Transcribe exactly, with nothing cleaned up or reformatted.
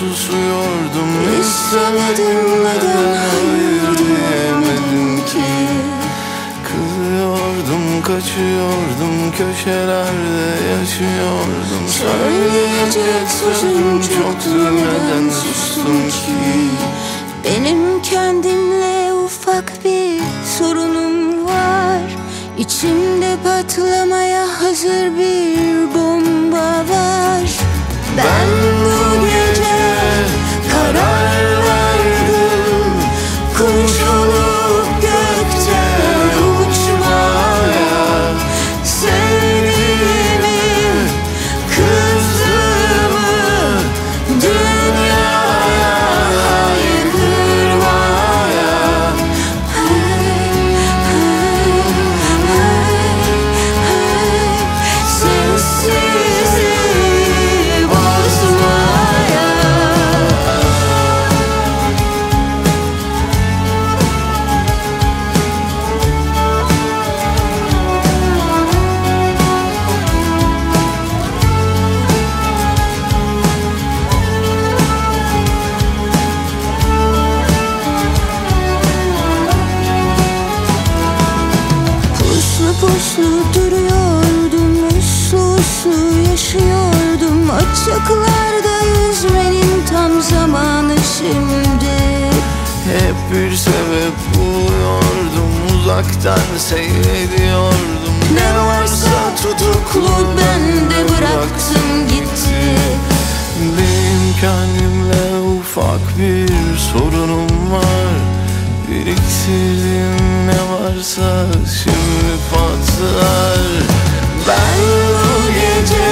susuyordum. İstemedim, neden hayır diyemedim ki. Kızıyordum, kaçıyordum, köşelerde yaşıyordum. Söyleyecek sözüm çoktu, neden sustum ki. Benim kendimle ufak bir sorunum var. İçimde patlamaya hazır bir bomba var. Ben bu gece karar verdim, kuş olup gökte uçmaya. Sevdiğimi, kızdığımı dünyaya haykırmaya. Hey, hey, hey, hey, sessizliği bozmaya. Puslu puslu duruyordum, uslu uslu yaşıyordum. Açıklarda yüzmenin tam zamanı şimdi. Hep bir sebep buluyordum, uzaktan seyrediyordum. Ne varsa tutuklu ben de bıraktım gitti. Benim kendimle ufak bir sorunum var. Biriktirdiğim ne varsa şimdi patlar. Ben bu gece